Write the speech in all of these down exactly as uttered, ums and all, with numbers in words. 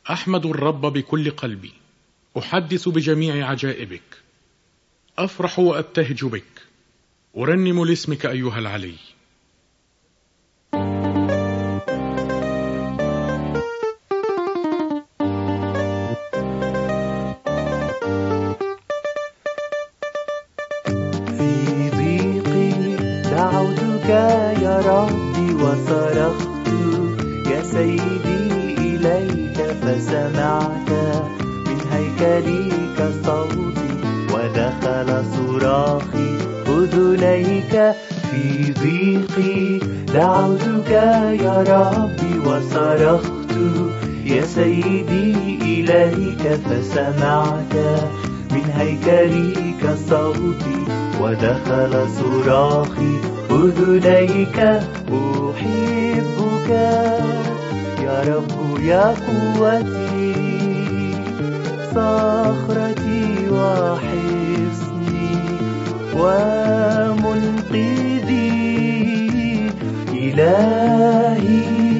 أحمد الرب بكل قلبي، أحدث بجميع عجائبك، أفرح وأبتهج بك، أرنم لاسمك أيها العلي. في ضيقي دعوتك يا ربي وصرخت يا سيدي إليك فسمعت من هيكلك صوتي ودخل صراخي أذنيك. في ضيقي دعوتك يا ربي وصرخت يا سيدي إليك فسمعت من هيكلك صوتي ودخل صراخي أذنيك. أحبك يا رب يا قوتي، صخرتي وحصني ومنقذي، إلهي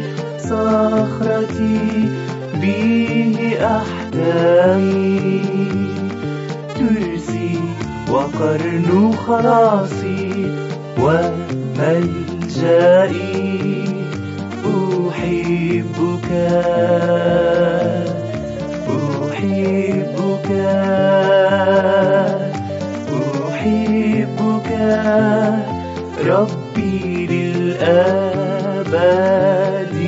صخرتي به أحتمي، ترسي وقرن خلاصي وملجئي. أحبك أحبك أحبك ربي للأبد.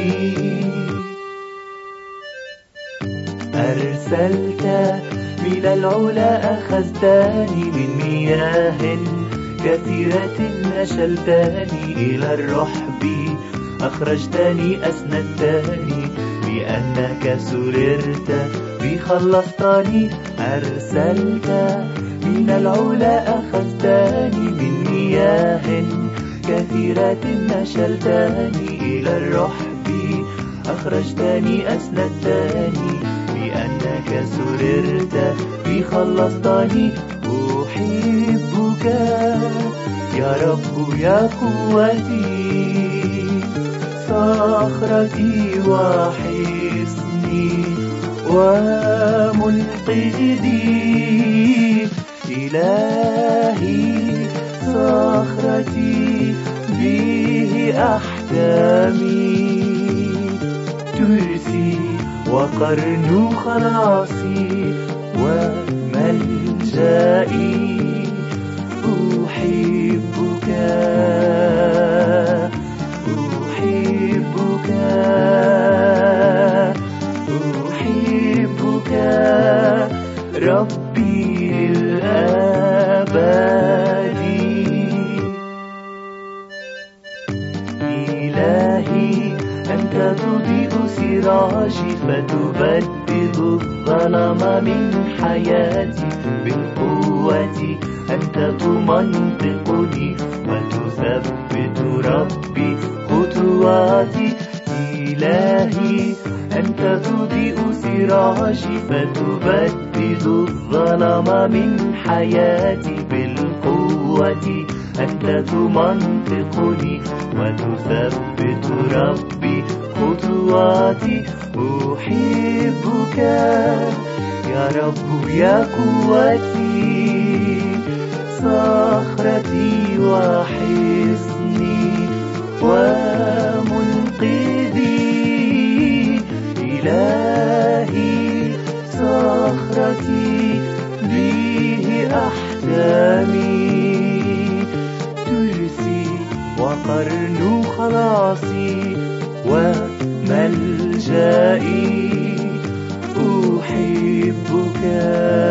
أرسلت من العلا أخذتني من مياه كثيرة، نشلتني إلى الرحب أخرجتني أسندتني، لأنك سررت بي خلصتني. أرسلت من العلا أخذتني من مياه كثيرة، نشلتني إلى الرحب أخرجتني أسندتني، لأنك سررت بي خلصتني. أحبك يا رب يا قوتي، صخرتي وحصني ومنقذي، إلهي صخرتي به أحتمي، ترسي وقرن خلاصي وملجئي. أحبك أحبك أحبك ربي للأبد. إلهي أنت تضيء سراجي فتبدد الظلام من حياتي بالقوة، أنت تمنطقني وتثبت ربي خطواتي. إلهي أنت تضيء سراجي فتبدد الظلام من حياتي بالقوة، أنت تمنطقني وتثبت ربي خطواتي. أحبك يا رب يا قوتي، صخرتي وحصني ومنقذي، إلهي صخرتي به أحتمي، ترسي وقرن خلاصي وملجئي. أحبك